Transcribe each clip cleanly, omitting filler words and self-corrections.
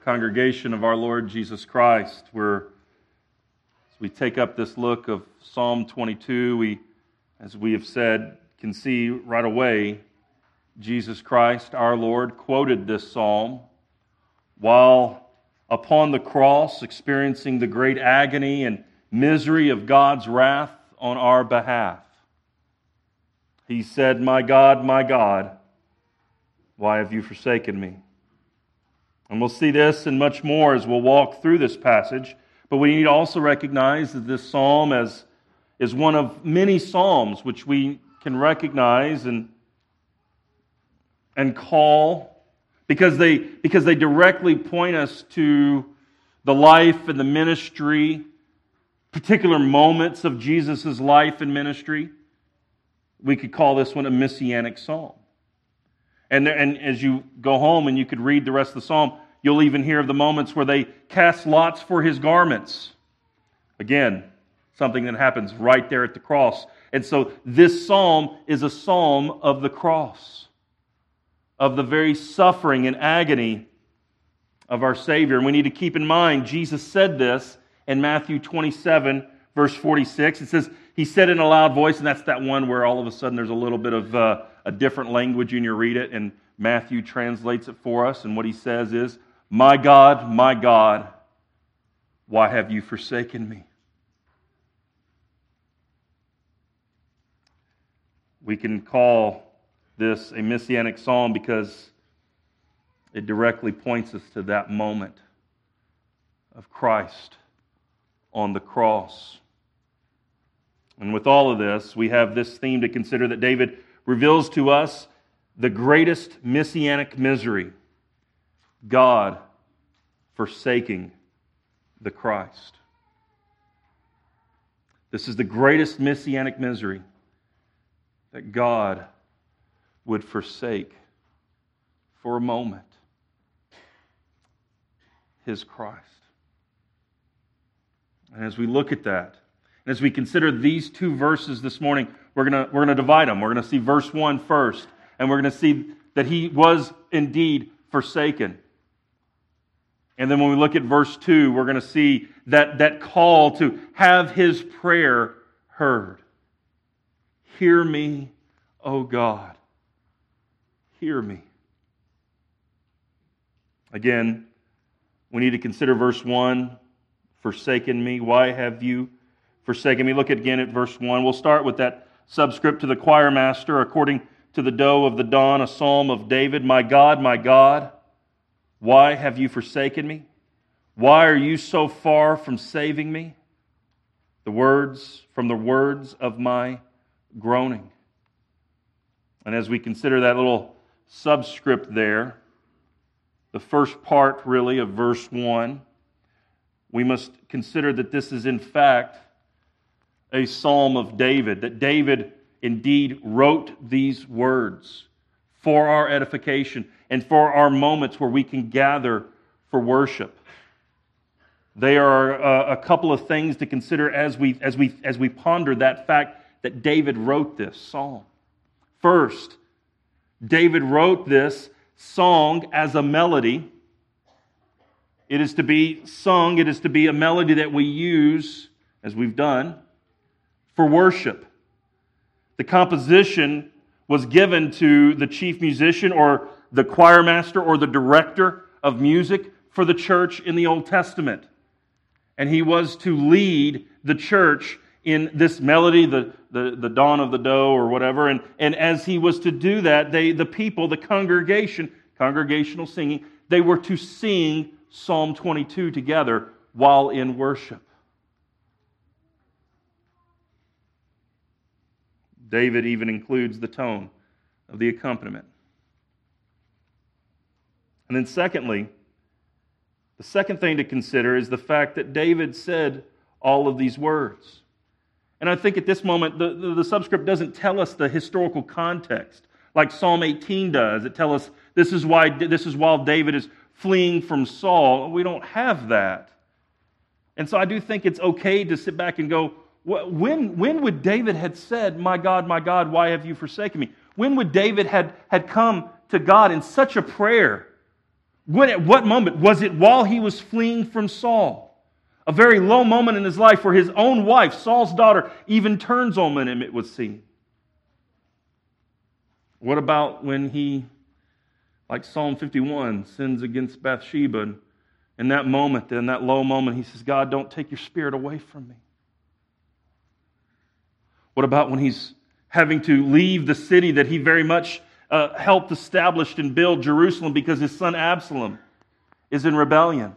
Congregation of our Lord Jesus Christ, as we take up this look of Psalm 22, as we have said, can see right away Jesus Christ, our Lord, quoted this psalm while upon the cross experiencing the great agony and misery of God's wrath on our behalf. He said, my God, why have you forsaken me?" And we'll see this and much more as we'll walk through this passage. But we need to also recognize that this psalm is one of many psalms which we can recognize and call because they directly point us to the life and the ministry, particular moments of Jesus' life and ministry. We could call this one a messianic psalm. And as you go home and you could read the rest of the psalm, you'll even hear of the moments where they cast lots for his garments. Again, something that happens right there at the cross. And so this psalm is a psalm of the cross, of the very suffering and agony of our Savior. And we need to keep in mind, Jesus said this in Matthew 27, verse 46. It says, he said in a loud voice, and that's that one where all of a sudden there's a little bit of a different language when you read it, and Matthew translates it for us, and what he says is, my God, why have you forsaken me?" We can call this a messianic psalm because it directly points us to that moment of Christ on the cross. And with all of this, we have this theme to consider that David reveals to us the greatest messianic misery: God forsaking the Christ. This is the greatest messianic misery, that God would forsake for a moment His Christ. And as we look at that, and as we consider these two verses this morning, we're going to divide them. We're going to see verse 1 first, and we're going to see that He was indeed forsaken. And then when we look at verse 2, we're going to see that call to have His prayer heard. Hear me, O God. Hear me. Again, we need to consider verse 1, forsaken me. Why have you forsaken me? Look again at verse 1. We'll start with that subscript to the choir master, according to the doe of the dawn, a psalm of David. My God, why have you forsaken me? Why are you so far from saving me? From the words of my groaning. And as we consider that little subscript there, the first part really of verse 1, we must consider that this is in fact a psalm of David, that David indeed wrote these words for our edification and for our moments where we can gather for worship. They are a couple of things to consider as we ponder that fact that David wrote this psalm. First, David wrote this song as a melody. It is to be sung, it is to be a melody that we use, as we've done, for worship. The composition was given to the chief musician or the choir master or the director of music for the church in the Old Testament. And he was to lead the church in this melody, the dawn of the doe or whatever. And as he was to do that, the people, the congregation, congregational singing, they were to sing Psalm 22 together while in worship. David even includes the tone of the accompaniment. And then secondly, the second thing to consider is the fact that David said all of these words. And I think at this moment, the subscript doesn't tell us the historical context like Psalm 18 does. It tells us this is while David is fleeing from Saul. We don't have that. And so I do think it's okay to sit back and go, when would David had said, my God, why have you forsaken me? When would David had come to God in such a prayer At what moment? Was it while he was fleeing from Saul? A very low moment in his life where his own wife, Saul's daughter, even turns on him, it would seem. What about when he, like Psalm 51, sins against Bathsheba? And in that moment, in that low moment, he says, God, don't take your spirit away from me. What about when he's having to leave the city that he very much helped establish and build, Jerusalem, because his son Absalom is in rebellion?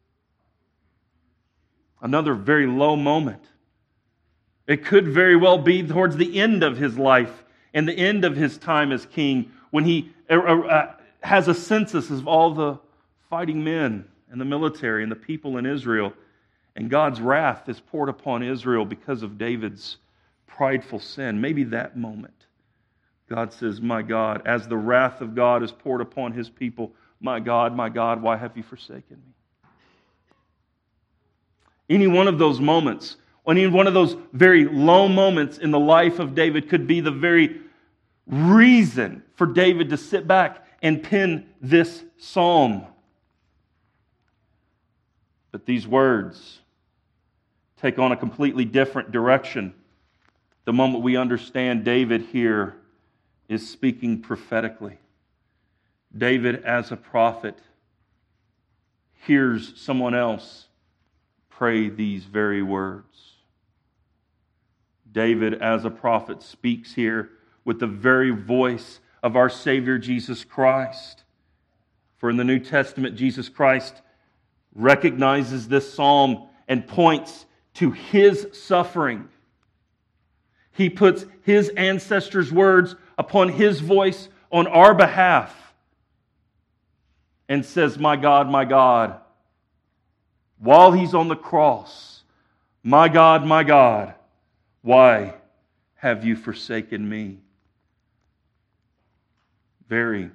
Another very low moment. It could very well be towards the end of his life and the end of his time as king, when he has a census of all the fighting men and the military and the people in Israel, and God's wrath is poured upon Israel because of David's prideful sin. Maybe that moment, God says, my God, as the wrath of God is poured upon his people, my God, why have you forsaken me? Any one of those moments, any one of those very low moments in the life of David could be the very reason for David to sit back and pen this psalm. But these words take on a completely different direction the moment we understand David here is speaking prophetically. David, as a prophet, hears someone else pray these very words. David, as a prophet, speaks here with the very voice of our Savior Jesus Christ. For in the New Testament, Jesus Christ recognizes this psalm and points to his suffering. He puts his ancestors' words upon his voice on our behalf and says, my God, while he's on the cross, my God, why have you forsaken me? Very,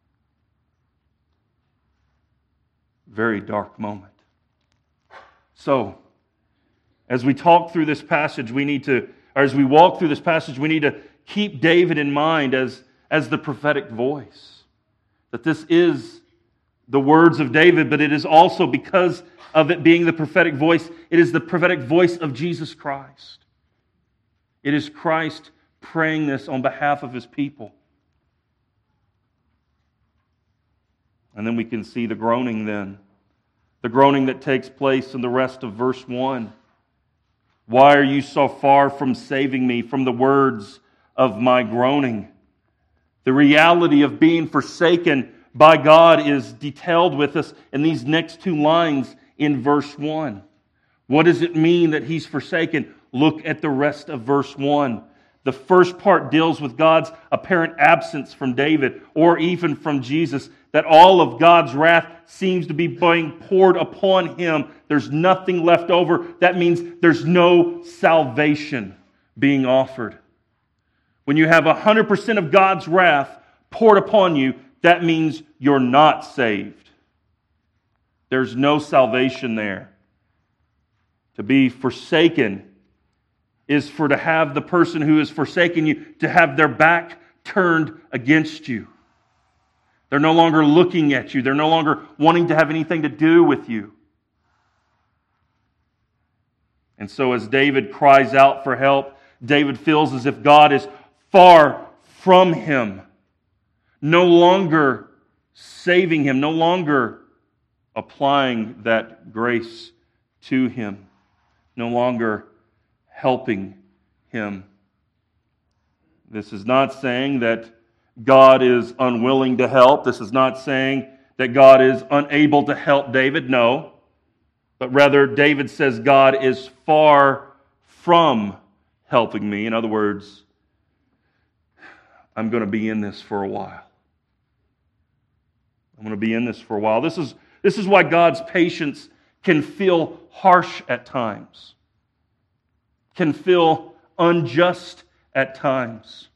very dark moment. So, as we talk through this passage, as we walk through this passage, we need to keep David in mind as the prophetic voice. That this is the words of David, but it is also, because of it being the prophetic voice, it is the prophetic voice of Jesus Christ. It is Christ praying this on behalf of his people. And then we can see the groaning then. The groaning that takes place in the rest of verse 1. Why are you so far from saving me from the words of my groaning? The reality of being forsaken by God is detailed with us in these next two lines in verse 1. What does it mean that he's forsaken? Look at the rest of verse 1. The first part deals with God's apparent absence from David, or even from Jesus, that all of God's wrath seems to be being poured upon him. There's nothing left over. That means there's no salvation being offered. When you have 100% of God's wrath poured upon you, that means you're not saved. There's no salvation there. To be forsaken is to have the person who has forsaken you to have their back turned against you. They're no longer looking at you. They're no longer wanting to have anything to do with you. And so as David cries out for help, David feels as if God is far from him, no longer saving him, no longer applying that grace to him, no longer helping him. This is not saying that God is unwilling to help. This is not saying that God is unable to help David. No. But rather, David says God is far from helping me. In other words, I'm going to be in this for a while. I'm going to be in this for a while. This is why God's patience can feel harsh at times, can feel unjust at times.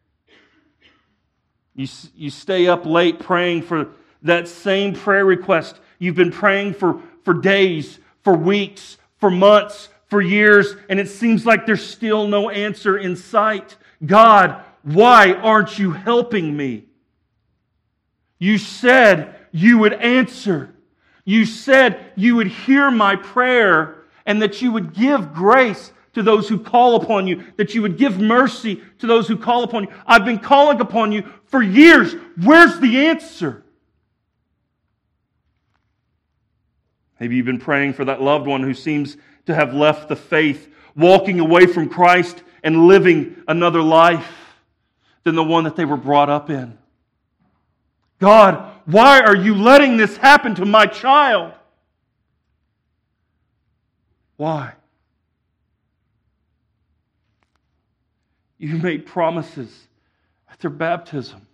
You stay up late praying for that same prayer request you've been praying for days, for weeks, for months, for years, and it seems like there's still no answer in sight. God, why aren't you helping me? You said you would answer. You said you would hear my prayer and that you would give grace to those who call upon you, that you would give mercy to those who call upon you. I've been calling upon you for years. Where's the answer? Maybe you've been praying for that loved one who seems to have left the faith, walking away from Christ and living another life than the one that they were brought up in. God, why are you letting this happen to my child? Why? You made promises at their baptism.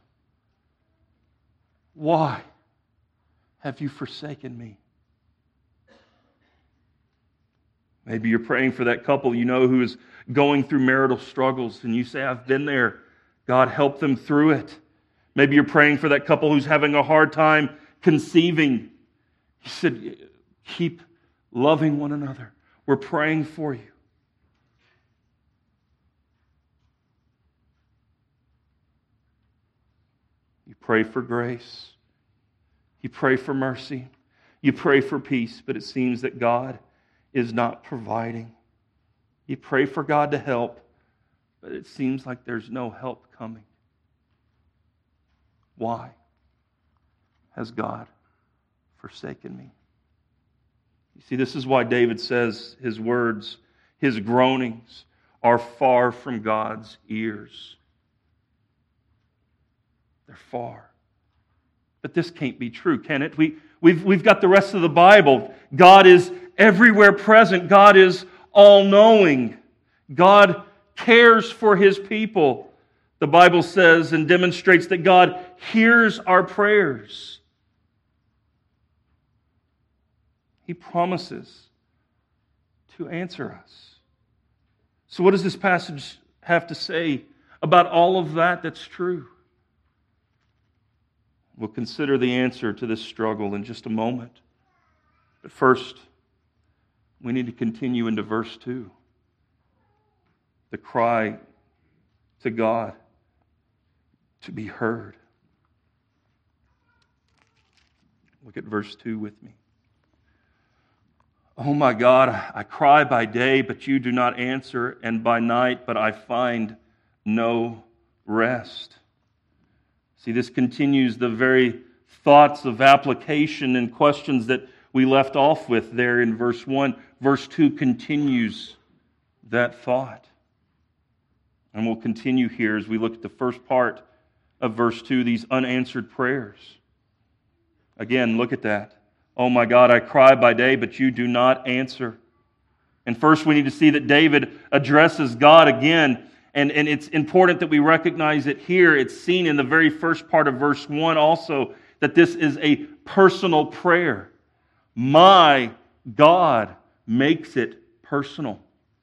Why have you forsaken me? Maybe you're praying for that couple you know who is going through marital struggles, and you say, I've been there. God, help them through it. Maybe you're praying for that couple who's having a hard time conceiving. He said, keep loving one another. We're praying for you. You pray for grace. You pray for mercy. You pray for peace, but it seems that God is not providing. You pray for God to help, but it seems like there's no help coming. Why has God forsaken me? You see, this is why David says his words, his groanings, are far from God's ears. They're far. But this can't be true, can it? We've got the rest of the Bible. God is everywhere present. God is all-knowing. God cares for His people. The Bible says and demonstrates that God hears our prayers. He promises to answer us. So what does this passage have to say about all of that that's true? We'll consider the answer to this struggle in just a moment. But first, we need to continue into verse 2. The cry to God to be heard. Look at verse 2 with me. Oh my God, I cry by day, but you do not answer, and by night, but I find no rest. See, this continues the very thoughts of application and questions that we left off with there in verse 1. Verse 2 continues that thought. And we'll continue here as we look at the first part of verse 2, these unanswered prayers. Again, look at that. Oh my God, I cry by day, but you do not answer. And first we need to see that David addresses God again. And it's important that we recognize it here. It's seen in the very first part of verse 1 also, that this is a personal prayer. My God makes it personal.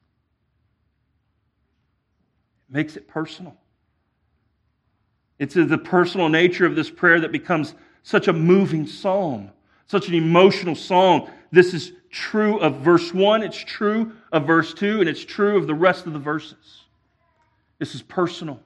Makes it personal. It's the personal nature of this prayer that becomes such a moving psalm, such an emotional song. This is true of verse 1, it's true of verse 2, and it's true of the rest of the verses. This is personal.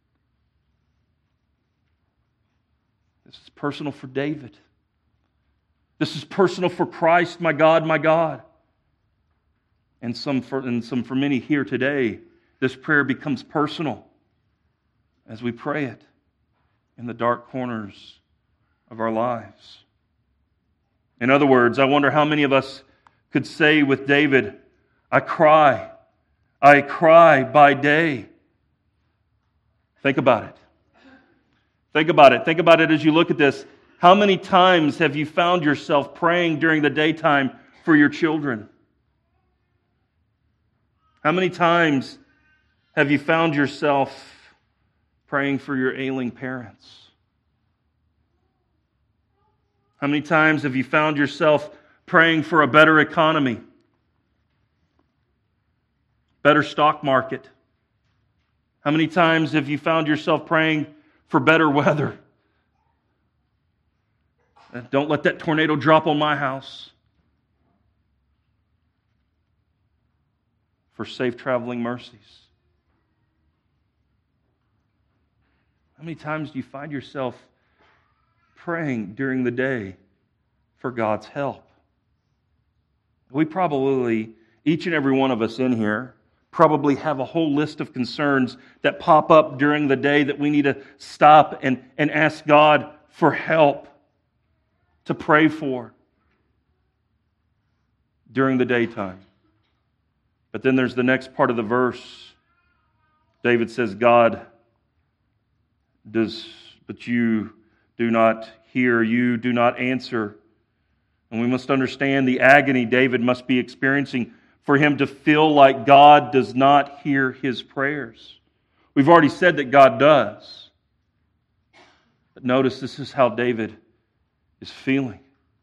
This is personal for David. This is personal for Christ, my God, my God. And some for many here today, this prayer becomes personal as we pray it in the dark corners of our lives. In other words, I wonder how many of us could say with David, I cry by day. Think about it. Think about it. Think about it as you look at this. How many times have you found yourself praying during the daytime for your children? How many times have you found yourself praying for your ailing parents? How many times have you found yourself praying for a better economy, better stock market? How many times have you found yourself praying for better weather? Don't let that tornado drop on my house. For safe traveling mercies. How many times do you find yourself praying during the day for God's help. We probably, each and every one of us in here, probably have a whole list of concerns that pop up during the day that we need to stop and ask God for help to pray for during the daytime. But then there's the next part of the verse. David says, God does, but you do not hear, you do not answer. And we must understand the agony David must be experiencing for him to feel like God does not hear his prayers. We've already said that God does. But notice this is how David is feeling.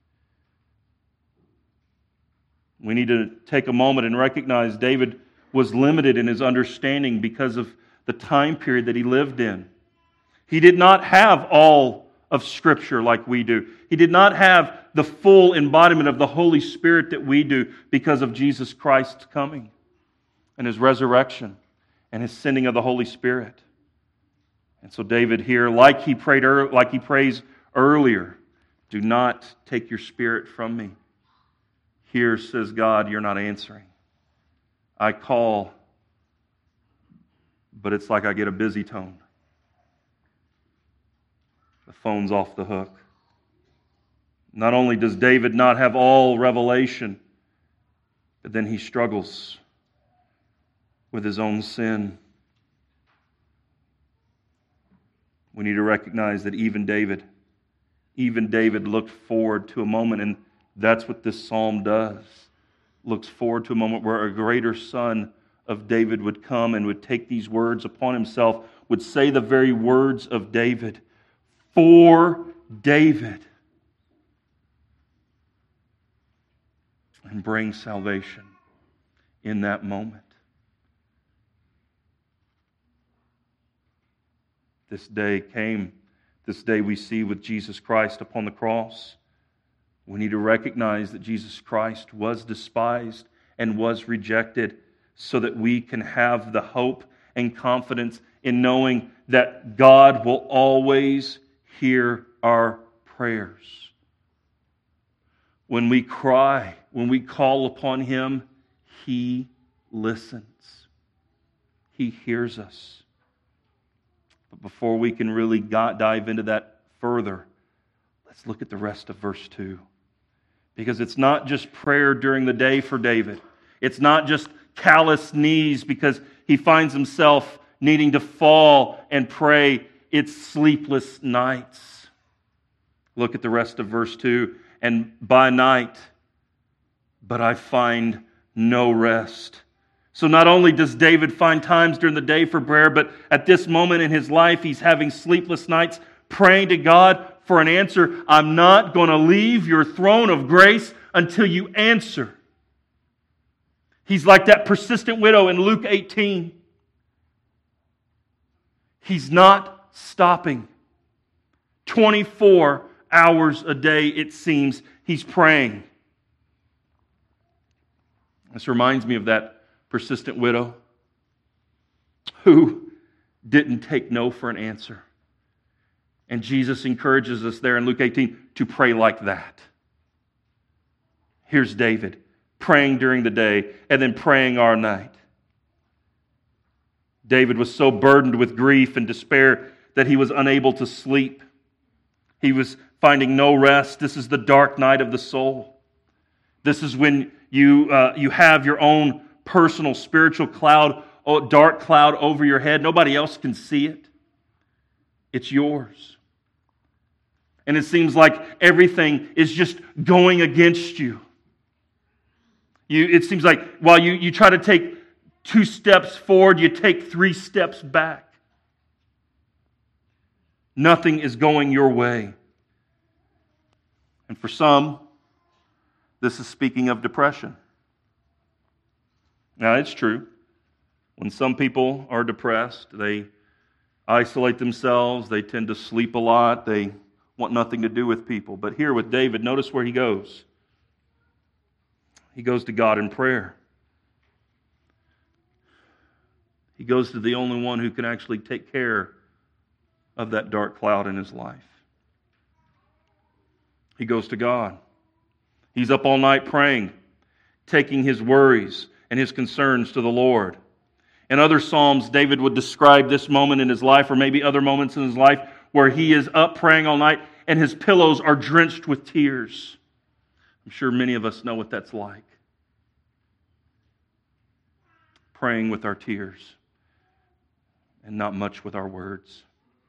We need to take a moment and recognize David was limited in his understanding because of the time period that he lived in. He did not have all of Scripture like we do. He did not have the full embodiment of the Holy Spirit that we do because of Jesus Christ's coming and His resurrection and His sending of the Holy Spirit. And so David here, like he prays earlier, do not take your spirit from me. Here, says God, you're not answering. I call, but it's like I get a busy tone. The phone's off the hook. Not only does David not have all revelation, but then he struggles with his own sin. We need to recognize that even David looked forward to a moment, and that's what this psalm does. Looks forward to a moment where a greater son of David would come and would take these words upon himself, would say the very words of David, for David, and bring salvation in that moment. This day came, this day we see with Jesus Christ upon the cross. We need to recognize that Jesus Christ was despised and was rejected so that we can have the hope and confidence in knowing that God will always hear our prayers. When we cry, when we call upon Him, He listens. He hears us. But before we can really dive into that further, let's look at the rest of verse 2. Because it's not just prayer during the day for David. It's not just callous knees because he finds himself needing to fall and pray. It's sleepless nights. Look at the rest of verse 2. And by night, but I find no rest. So not only does David find times during the day for prayer, but at this moment in his life, he's having sleepless nights praying to God for an answer. I'm not going to leave your throne of grace until you answer. He's like that persistent widow in Luke 18. He's not stopping. 24 hours a day, it seems, he's praying. This reminds me of that persistent widow who didn't take no for an answer. And Jesus encourages us there in Luke 18 to pray like that. Here's David praying during the day and then praying all night. David was so burdened with grief and despair that he was unable to sleep. He was finding no rest. This is the dark night of the soul. This is when you have your own personal spiritual cloud, dark cloud over your head. Nobody else can see it. It's yours. And it seems like everything is just going against you. It seems like while you try to take 2 steps forward, you take 3 steps back. Nothing is going your way. And for some, this is speaking of depression. Now, it's true. When some people are depressed, they isolate themselves, they tend to sleep a lot, they want nothing to do with people. But here with David, notice where he goes. He goes to God in prayer. He goes to the only one who can actually take care of that dark cloud in his life. He goes to God. He's up all night praying, taking his worries and his concerns to the Lord. In other Psalms, David would describe this moment in his life, or maybe other moments in his life, where he is up praying all night and his pillows are drenched with tears. I'm sure many of us know what that's like. Praying with our tears and not much with our words.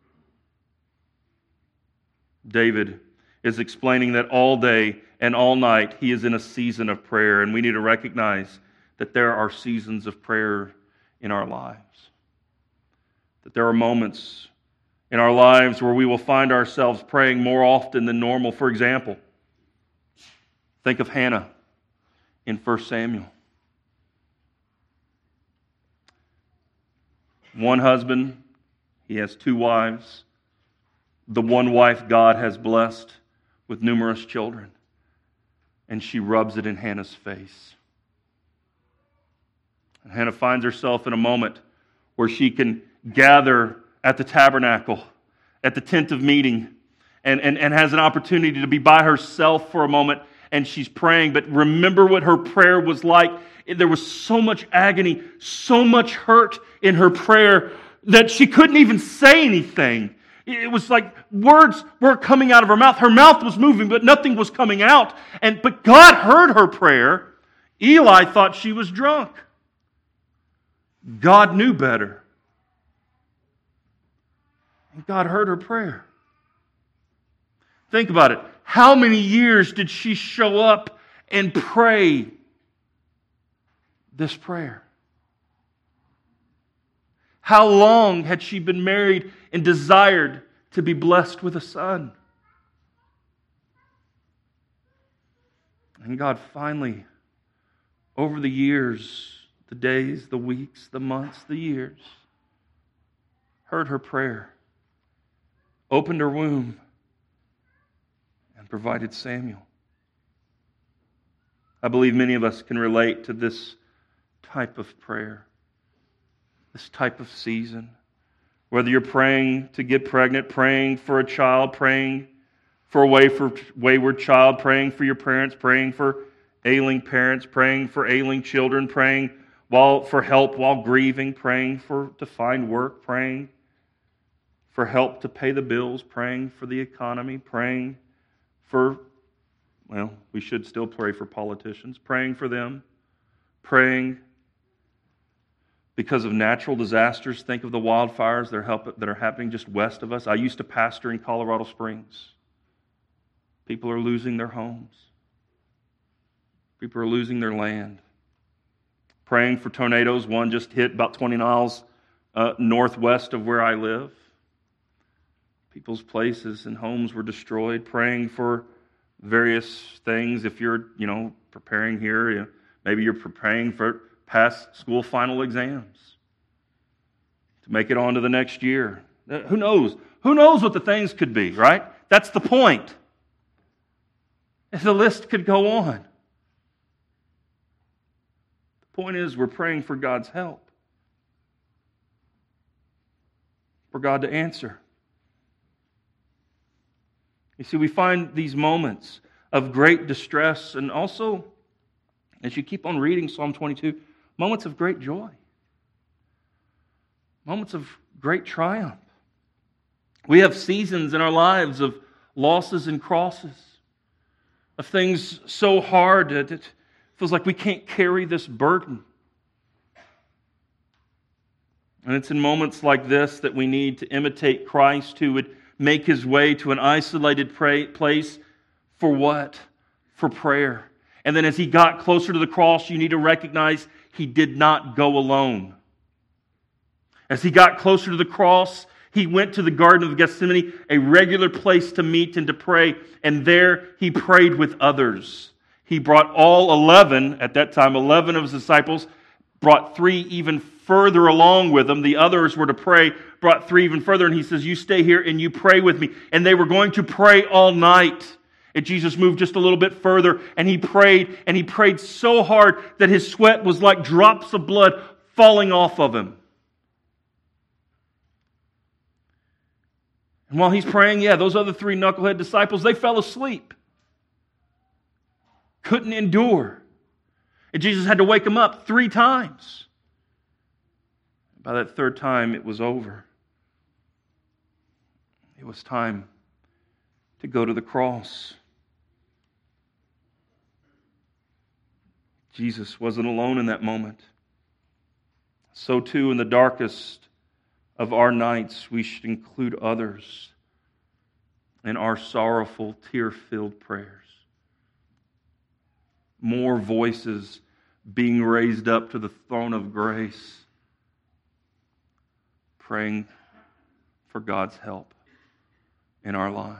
David is explaining that all day and all night he is in a season of prayer, and we need to recognize that there are seasons of prayer in our lives. That there are moments in our lives where we will find ourselves praying more often than normal. For example, think of Hannah in 1 Samuel. One husband, he has 2 wives. The one wife God has blessed with numerous children. And she rubs it in Hannah's face. And Hannah finds herself in a moment where she can gather at the tabernacle, at the tent of meeting, and has an opportunity to be by herself for a moment, and she's praying. But remember what her prayer was like. There was so much agony, so much hurt in her prayer that she couldn't even say anything. It was like words weren't coming out of her mouth. Her mouth was moving, but nothing was coming out. But God heard her prayer. Eli thought she was drunk. God knew better. And God heard her prayer. Think about it. How many years did she show up and pray this prayer? How long had she been married and desired to be blessed with a son? And God finally, over the years, the days, the weeks, the months, the years, heard her prayer, opened her womb, and provided Samuel. I believe many of us can relate to this type of prayer, this type of season. Whether you're praying to get pregnant, praying for a child, praying for a wayward child, praying for your parents, praying for ailing parents, praying for ailing children, praying for help while grieving, praying to find work, praying for help to pay the bills, praying for the economy, praying for, we should still pray for politicians, praying for them, praying because of natural disasters. Think of the wildfires that are happening just west of us. I used to pastor in Colorado Springs. People are losing their homes. People are losing their land. Praying for tornadoes. One just hit about 20 miles northwest of where I live. People's places and homes were destroyed. Praying for various things. If you're, preparing here, maybe you're preparing for pass school final exams to make it on to the next year. Who knows? Who knows what the things could be, right? That's the point. The list could go on. The point is, we're praying for God's help, for God to answer. You see, we find these moments of great distress, and also, as you keep on reading Psalm 22, moments of great joy, moments of great triumph. We have seasons in our lives of losses and crosses, of things so hard that it feels like we can't carry this burden. And it's in moments like this that we need to imitate Christ, who would make his way to an isolated place for what? For prayer. And then as he got closer to the cross, you need to recognize he did not go alone. As he got closer to the cross, he went to the Garden of Gethsemane, a regular place to meet and to pray, and there he prayed with others. He brought all 11, at that time, 11 of his disciples, brought 3 even further along with him. The others were to pray, brought 3 even further, and he says, you stay here and you pray with me. And they were going to pray all night. And Jesus moved just a little bit further, and he prayed so hard that his sweat was like drops of blood falling off of him. And while he's praying, those other 3 knucklehead disciples, they fell asleep. couldn't endure. And Jesus had to wake him up 3 times. By that 3rd time, it was over. It was time to go to the cross. Jesus wasn't alone in that moment. So too, in the darkest of our nights, we should include others in our sorrowful, tear-filled prayers. More voices being raised up to the throne of grace, praying for God's help in our lives.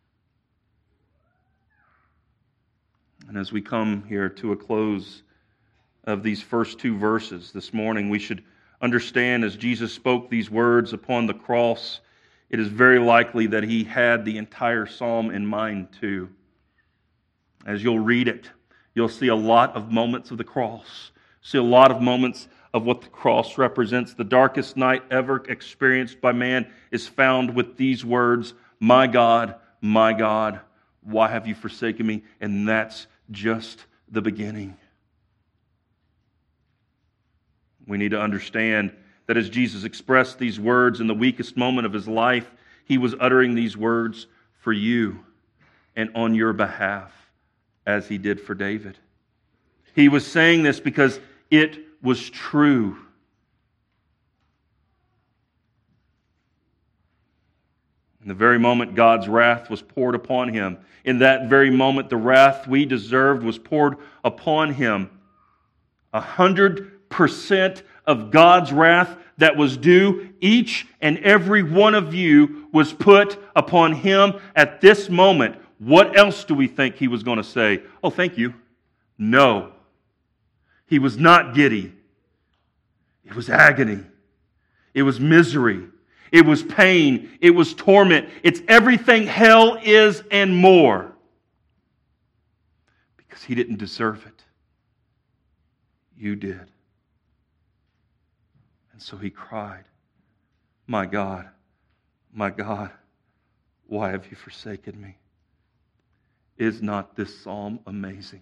And as we come here to a close of these first 2 verses this morning, we should understand as Jesus spoke these words upon the cross, it is very likely that he had the entire psalm in mind too. As you'll read it, you'll see a lot of moments of the cross. See a lot of moments of what the cross represents. The darkest night ever experienced by man is found with these words, my God, why have you forsaken me?" And that's just the beginning. We need to understand that as Jesus expressed these words in the weakest moment of his life, he was uttering these words for you and on your behalf, as he did for David. He was saying this because it was true. In the very moment God's wrath was poured upon him, in that very moment the wrath we deserved was poured upon him. 100% of God's wrath that was due each and every one of you was put upon him at this moment. What else do we think he was going to say? "Oh, thank you." No. He was not giddy. It was agony. It was misery. It was pain. It was torment. It's everything hell is and more. Because he didn't deserve it. You did. And so he cried, my God, why have you forsaken me?" Is not this psalm amazing?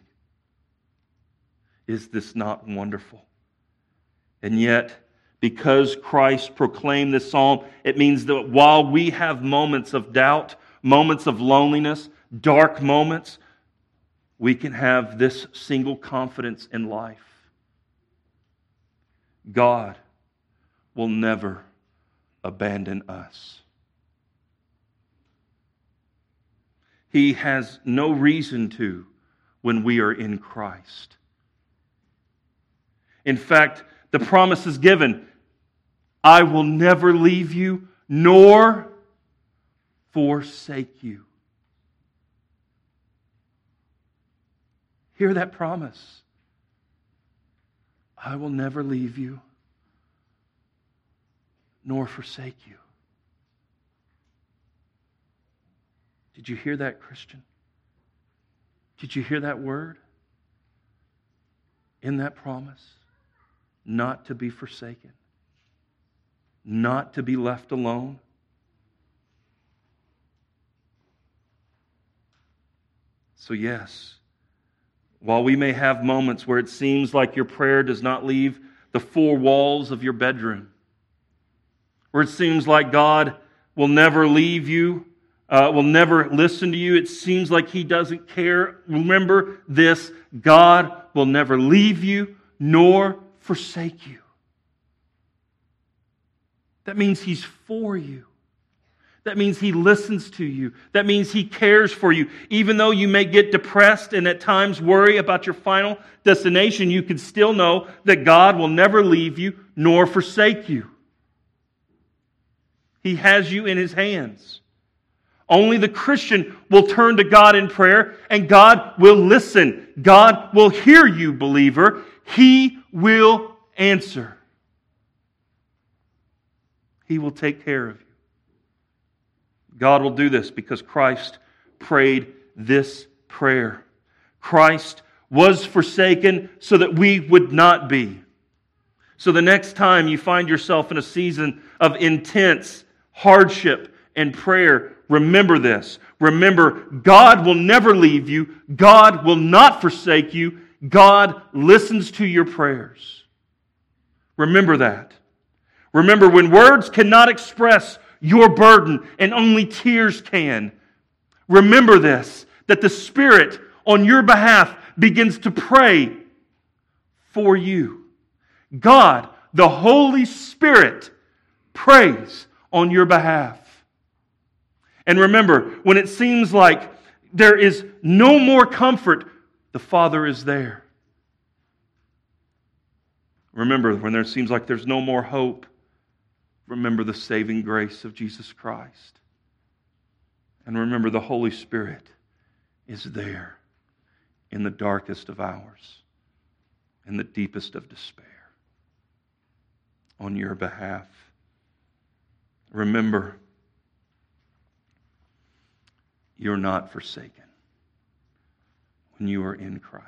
Is this not wonderful? And yet, because Christ proclaimed this psalm, it means that while we have moments of doubt, moments of loneliness, dark moments, we can have this single confidence in life. God will never abandon us. He has no reason to when we are in Christ. In fact, the promise is given, "I will never leave you nor forsake you." Hear that promise. I will never leave you nor forsake you. Did you hear that, Christian? Did you hear that word? In that promise, not to be forsaken, not to be left alone. So yes, while we may have moments where it seems like your prayer does not leave the 4 walls of your bedroom, where it seems like God will never leave you, will never listen to you, it seems like He doesn't care. Remember this, God will never leave you nor forsake you. That means He's for you. That means He listens to you. That means He cares for you. Even though you may get depressed and at times worry about your final destination, you can still know that God will never leave you nor forsake you. He has you in His hands. Only the Christian will turn to God in prayer, and God will listen. God will hear you, believer. He will answer. He will take care of you. God will do this because Christ prayed this prayer. Christ was forsaken so that we would not be. So the next time you find yourself in a season of intense hardship and prayer, remember this. Remember, God will never leave you. God will not forsake you. God listens to your prayers. Remember that. Remember, when words cannot express your burden and only tears can, remember this, that the Spirit on your behalf begins to pray for you. God, the Holy Spirit, prays on your behalf. And remember, when it seems like there is no more comfort, the Father is there. Remember, when there seems like there's no more hope, remember the saving grace of Jesus Christ. And remember, the Holy Spirit is there in the darkest of hours, in the deepest of despair, on your behalf. Remember, you're not forsaken when you are in Christ.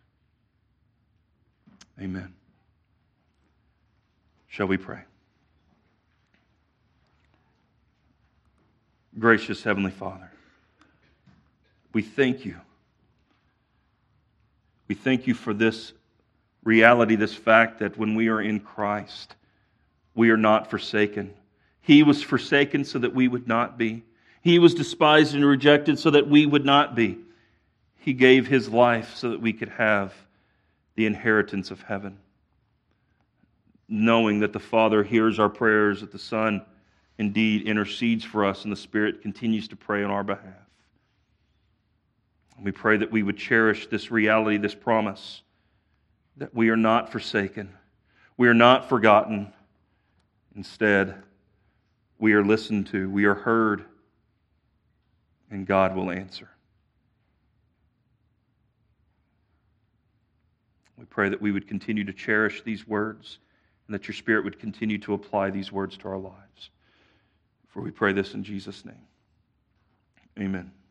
Amen. Shall we pray? Gracious Heavenly Father, we thank you. We thank you for this reality, this fact that when we are in Christ, we are not forsaken. He was forsaken so that we would not be. He was despised and rejected so that we would not be. He gave His life so that we could have the inheritance of heaven. Knowing that the Father hears our prayers, that the Son indeed intercedes for us, and the Spirit continues to pray on our behalf. And we pray that we would cherish this reality, this promise, that we are not forsaken. We are not forgotten. Instead, we are listened to, we are heard, and God will answer. We pray that we would continue to cherish these words and that your Spirit would continue to apply these words to our lives. For we pray this in Jesus' name. Amen.